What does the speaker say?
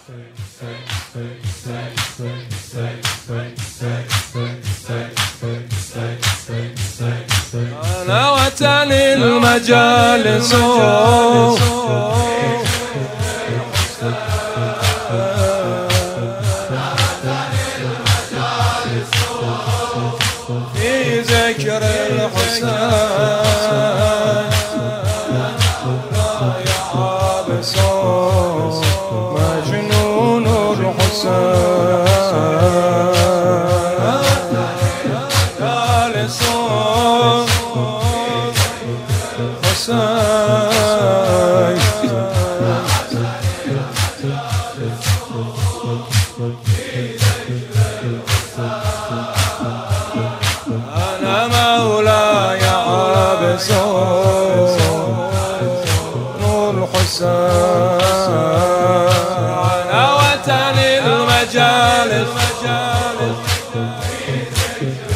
أنا وتني المجالس في ذكر الحسين يا عابس مجنون الحسين جالس حسين أنا مولاي عابس نور الحسين أنا وتني المجالس